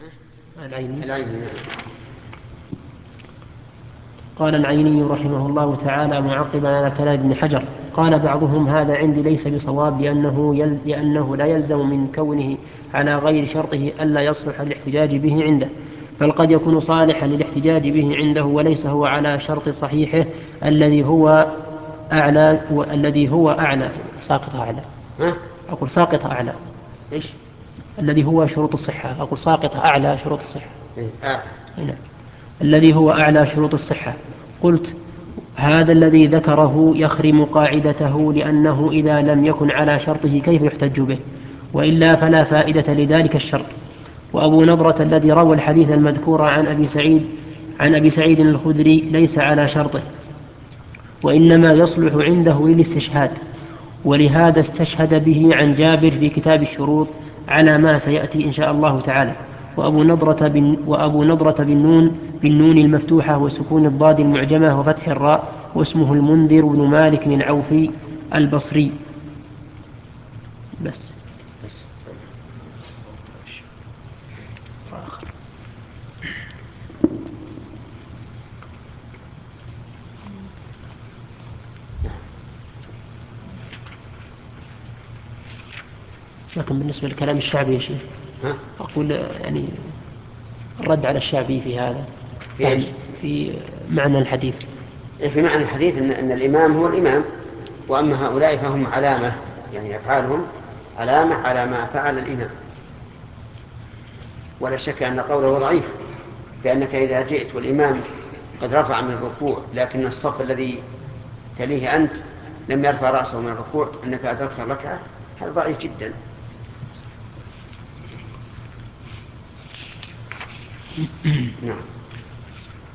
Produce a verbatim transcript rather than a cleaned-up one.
العيني. العيني. قال العيني رحمه الله تعالى معقبا على كلام ابن حجر: قال بعضهم: هذا عندي ليس بصواب، لأنه, يل... لأنه لا يلزم من كونه على غير شرطه ألا يصلح الاحتجاج به عنده، بل قد يكون صالحا للاحتجاج به عنده وليس هو على شرط صحيحه الذي هو أعلى الذي هو أعلى ساقط أعلى ها؟ أقول ساقط أعلى إيش؟ الذي هو شروط الصحة أقول ساقط أعلى شروط الصحة. إيه؟ آه. هنا. الذي هو أعلى شروط الصحة. قلت: هذا الذي ذكره يخرم قاعدته، لأنه إذا لم يكن على شرطه كيف يحتج به؟ وإلا فلا فائدة لذلك الشرط. وأبو نضرة الذي روى الحديث المذكور عن أبي سعيد عن أبي سعيد الخدري ليس على شرطه، وإنما يصلح عنده للاستشهاد، ولهذا استشهد به عن جابر في كتاب الشروط على ما سيأتي إن شاء الله تعالى. وأبو نضرة بن وأبو نضرة بالنون بالنون المفتوحة وسكون الضاد المعجمة وفتح الراء، واسمه المنذر بن مالك العوفي البصري. بس. بس. آخر. لكن بالنسبة لكلام الشعبي يا شيخ، ها؟ أقول يعني الرد على الشعبي في هذا في إيش؟ في معنى الحديث. في معنى الحديث إن, إن الإمام هو الإمام، وأما هؤلاء فهم علامة، يعني أفعالهم علامة على ما فعل الإمام. ولا شك أن قوله ضعيف، لأنك إذا جئت والإمام قد رفع من الركوع لكن الصف الذي تليه أنت لم يرفع رأسه من الركوع، أنك أدركت الركعة، هذا ضعيف جدا. نعم.